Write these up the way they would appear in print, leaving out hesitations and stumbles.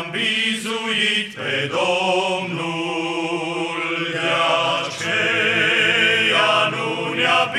ne-am bizuit pe Domnul, de aceea nu ne-a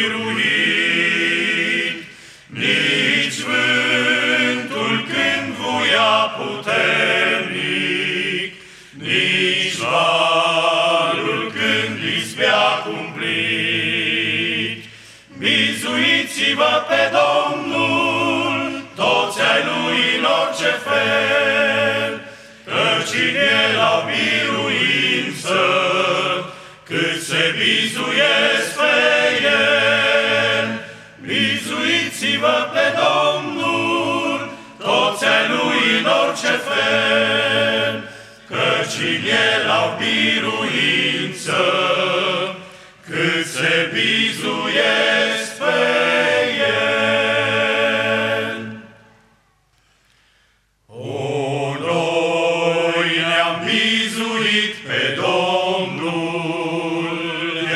biruit nici vântul când vuia puternic, nici valul când ispea cumplit. Bizuiți-vă pe Domnul, toți ai Lui în orice fel, căci în El au biruință, cât se bizuiesc pe El. Bizuiți-vă pe Domnul, toți ai Lui în orice fel, căci în El au biruință, cât se bizuiesc pe El. O, noi ne-am bizuit pe Domnul, de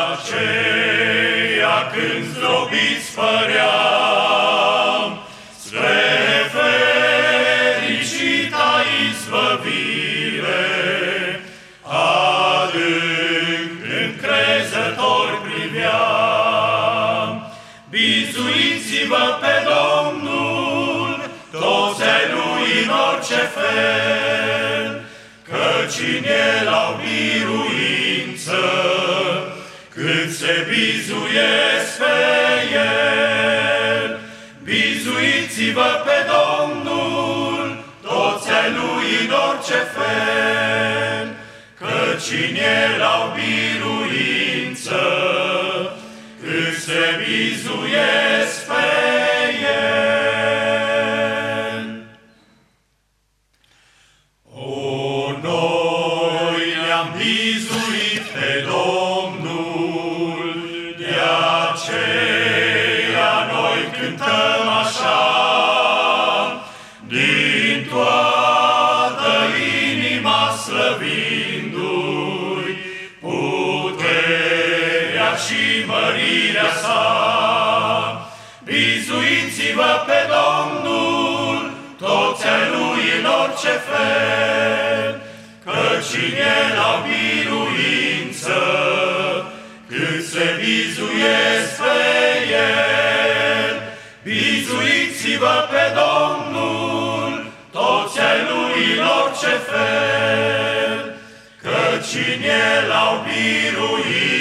aceea când zdrobiți păream, spre fericita izbăvire, adânc încrezător priveam. Bizuiți-vă pe Domnul, toți ai Lui în orice fel, căci în El au biruință, cât se bizuiesc pe El. Bizuiți-vă pe Domnul, toți ai Lui în orice fel, căci în El au biruință, cât se bizuiesc pe El. O, noi ne-am bizuit pe Domnul, de aceea noi cântăm așa, din toată inima slăvindu-i puterea și mărirea sa. Bizuiți-vă pe Domnul, toți ai Lui în orice fel, căci în El au biruință, cât se bizuiesc pe El. Bizuiți-vă pe Domnul, toți ai Lui în orice fel, căci în El au biruință,